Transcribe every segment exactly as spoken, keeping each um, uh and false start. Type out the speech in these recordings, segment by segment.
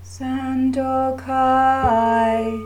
Sandokai.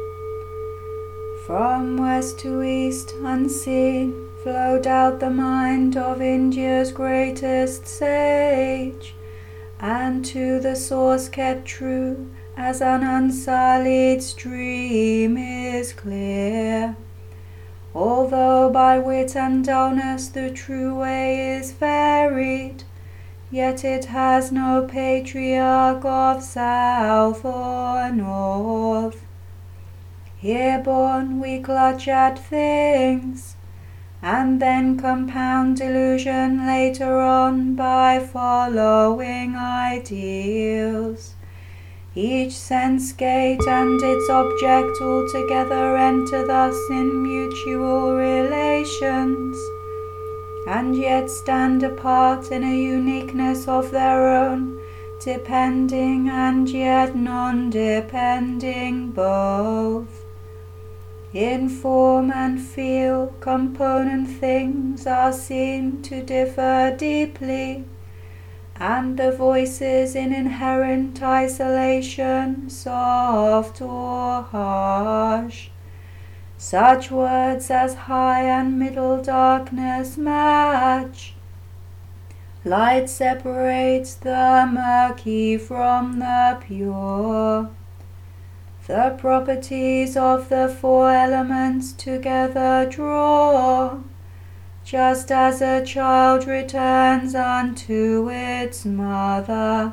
From west to east, unseen, flowed out the mind of India's greatest sage, and to the source kept true, as an unsullied stream is clear. Although by wit and dullness the true way is varied, yet it has no patriarch of south or north. Here born we clutch at things, and then compound delusion later on by following ideals. Each sense gate and its object altogether enter thus in mutual relations, and yet stand apart in a uniqueness of their own, depending and yet non-depending both. In form and feel, component things are seen to differ deeply, and the voices in inherent isolation, soft or harsh. Such words as high and middle darkness match. Light separates the murky from the pure. The properties of the four elements together draw, just as a child returns unto its mother.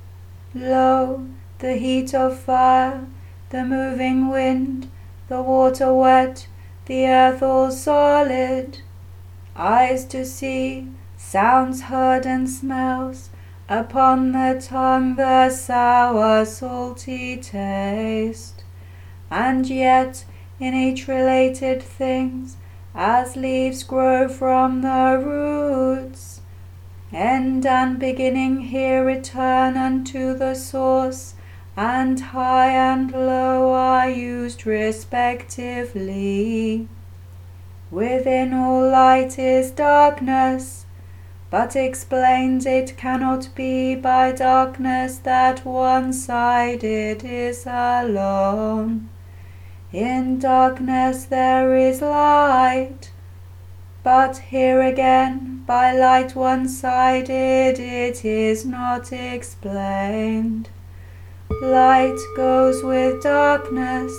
Lo, the heat of fire, the moving wind, the water wet, the earth all solid, eyes to see, sounds heard and smells, upon the tongue the sour salty taste, and yet in each related things, as leaves grow from the roots, end and beginning here return unto the source, and high and low are used respectively. Within all light is darkness, but explains it cannot be by darkness that one-sided is alone. In darkness there is light, but here again by light one-sided it is not explained. Light goes with darkness,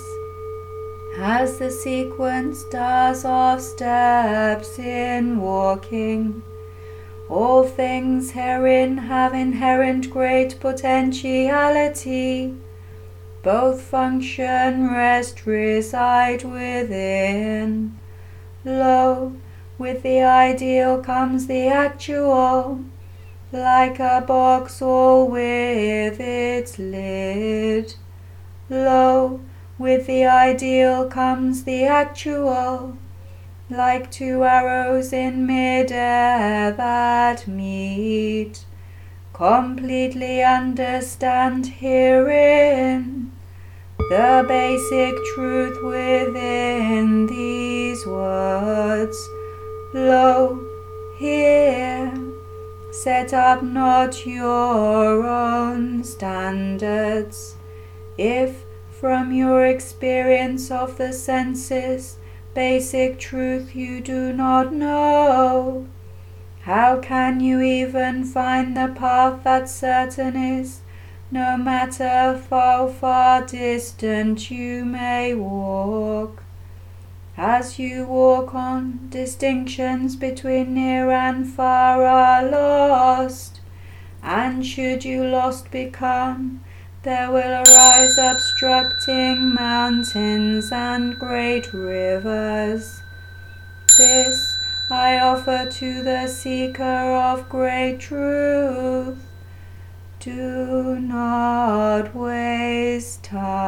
as the sequence does of steps in walking. All things herein have inherent great potentiality. Both function, rest, reside within. Lo, with the ideal comes the actual, like a box all with its lid. Lo, with the ideal comes the actual, like two arrows in mid-air that meet. Completely understand herein the basic truth within these words. Lo, here, set up not your own standards. If from your experience of the senses basic truth you do not know, how can you even find the path that certain is, no matter how far distant you may walk? As you walk on, distinctions between near and far are lost, and should you lost become, there will arise obstructing mountains and great rivers. This I offer to the seeker of great truth. Do not waste time.